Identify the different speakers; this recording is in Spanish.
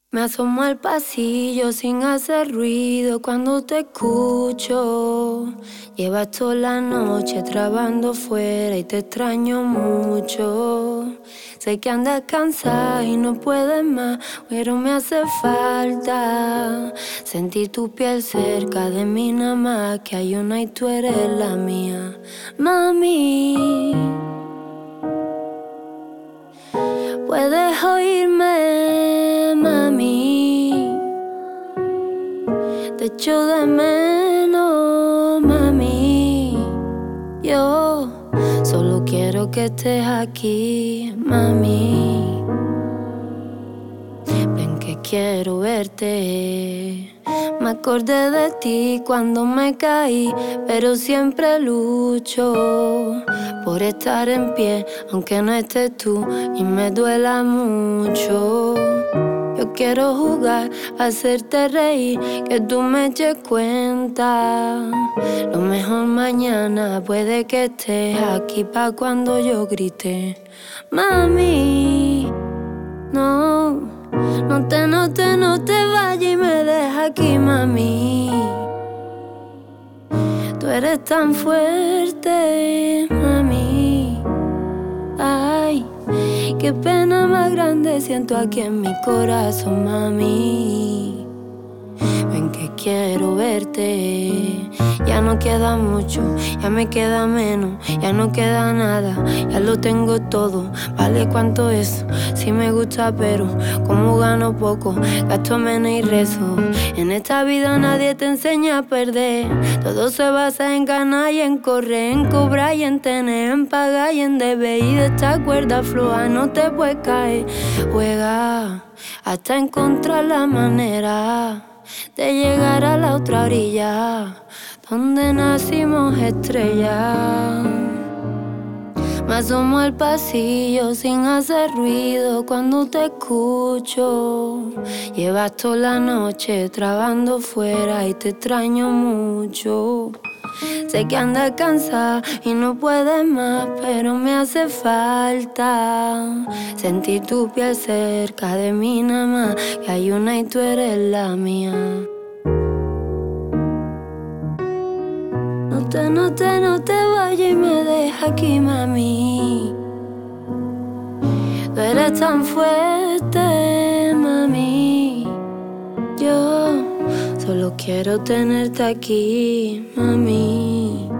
Speaker 1: Me asomo al pasillo sin hacer ruido cuando te escucho. Llevas toda la noche trabajando fuera y te extraño mucho. Sé que andas cansada y no puedes más, pero me hace falta sentir tu piel cerca de mí nada más. Que hay una y tú eres la mía, mami. Puedes oírme, mami. Te echo de menos, mami. Yo solo quiero que estés aquí, mami. Ven que quiero verte. Me acordé de ti cuando me caí, pero siempre lucho por estar en pie, aunque no estés tú y me duela mucho. Yo quiero jugar, hacerte reír, que tú me eches cuenta. Lo mejor mañana puede que estés aquí pa' cuando yo grite. Mami, no. No te vayas y me deja aquí, mami. Tú eres tan fuerte, mami. Ay, qué pena más grande siento aquí en mi corazón, mami. Ven que quiero verte. Ya no queda mucho, ya me queda menos, ya no queda nada, ya lo tengo todo. Vale, ¿cuánto es? Sí me gusta, pero como gano poco, gasto menos y rezo. En esta vida nadie te enseña a perder. Todo se basa en ganar y en correr, en cobrar y en tener, en pagar y en deber. Y de esta cuerda floja no te puedes caer. Juega hasta encontrar la manera de llegar a la otra orilla, donde nacimos estrellas. Me asomo al pasillo sin hacer ruido cuando te escucho. Llevas toda la noche trabajando fuera y te extraño mucho. Sé que andas cansada y no puedes más, pero me hace falta sentir tu piel cerca de mí nada más. Que hay una y tú eres la mía. No te vayas y me deja aquí, mami. Tú eres tan fuerte, mami. Yo solo quiero tenerte aquí, mami.